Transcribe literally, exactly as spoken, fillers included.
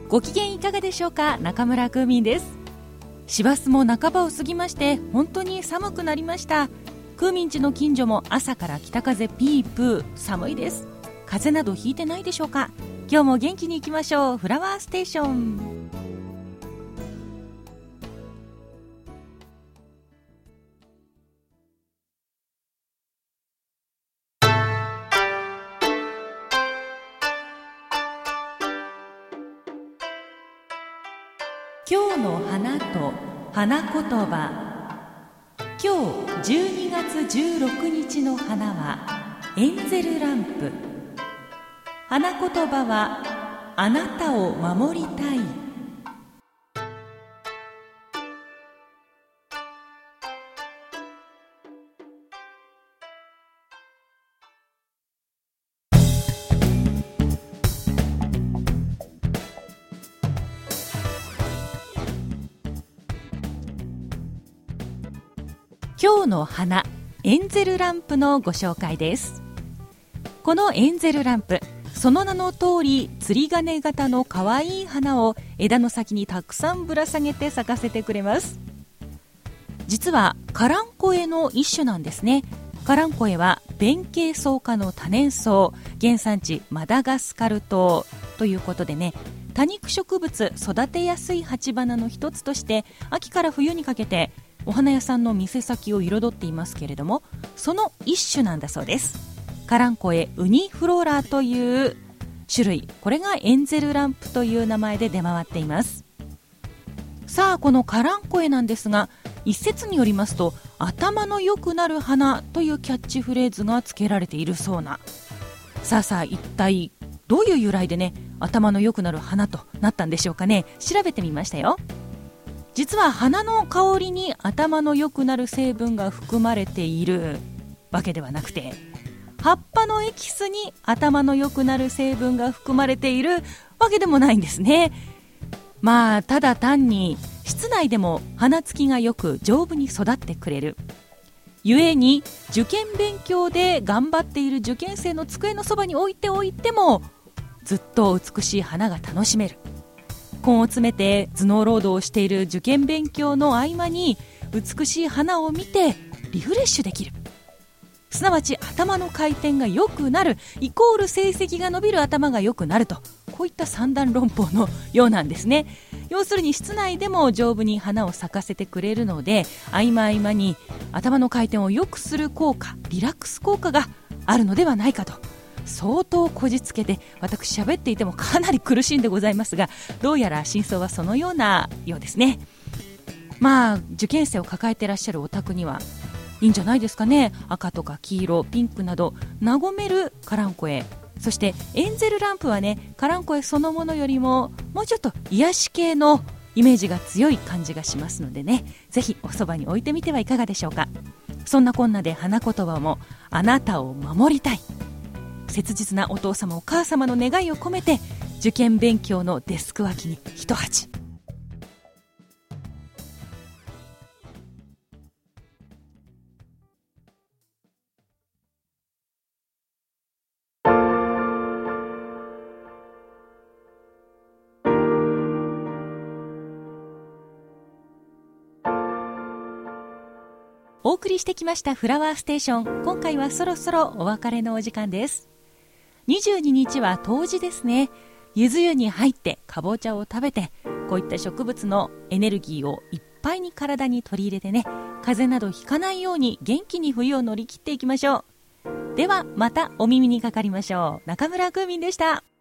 ご機嫌いかがでしょうか。中村クーミンです。師走も半ばを過ぎまして本当に寒くなりました。クーミン家の近所も朝から北風ピープー、寒いです。風邪などひいてないでしょうか。今日も元気にいきましょう。フラワーステーション。今日の花と花言葉。今日じゅうにがつじゅうろくにちの花はエンゼルランプ。花言葉はあなたを守りたい。今日の花、エンゼルランプのご紹介です。このエンゼルランプ、その名の通り釣り鐘型の可愛い花を枝の先にたくさんぶら下げて咲かせてくれます。実はカランコエの一種なんですね。カランコエは弁慶草科の多年草、原産地マダガスカル島ということでね、多肉植物育てやすい鉢花の一つとして秋から冬にかけてお花屋さんの店先を彩っていますけれども、その一種なんだそうです。カランコエウニフローラという種類、これがエンゼルランプという名前で出回っています。さあ、このカランコエなんですが、一説によりますと頭の良くなる花というキャッチフレーズが付けられているそうな。さあさあ、一体どういう由来でね、頭の良くなる花となったんでしょうかね。調べてみましたよ。実は花の香りに頭の良くなる成分が含まれているわけではなくて、葉っぱのエキスに頭の良くなる成分が含まれているわけでもないんですね。まあただ単に室内でも花つきがよく丈夫に育ってくれるゆえに、受験勉強で頑張っている受験生の机のそばに置いておいてもずっと美しい花が楽しめる。根を詰めて頭脳労働をしている受験勉強の合間に美しい花を見てリフレッシュできる。すなわち頭の回転が良くなるイコール成績が伸びる、頭が良くなると、こういった三段論法のようなんですね。要するに室内でも丈夫に花を咲かせてくれるので、合間合間に頭の回転を良くする効果、リラックス効果があるのではないかと相当こじつけて、私喋っていてもかなり苦しいんでございますが、どうやら真相はそのようなようですね。まあ受験生を抱えていらっしゃるお宅にはいいんじゃないですかね。赤とか黄色、ピンクなど和めるカランコエ、そしてエンゼルランプはね、カランコエそのものよりももうちょっと癒し系のイメージが強い感じがしますのでね、ぜひおそばに置いてみてはいかがでしょうか。そんなこんなで花言葉もあなたを守りたい。切実なお父様お母様の願いを込めて、受験勉強のデスク脇に一鉢。お送りしてきましたフラワーステーション、今回はそろそろお別れのお時間です。にじゅうににちは冬至ですね。ゆず湯に入ってかぼちゃを食べて、こういった植物のエネルギーをいっぱいに体に取り入れてね、風邪などひかないように元気に冬を乗り切っていきましょう。ではまたお耳にかかりましょう。中村クーミンでした。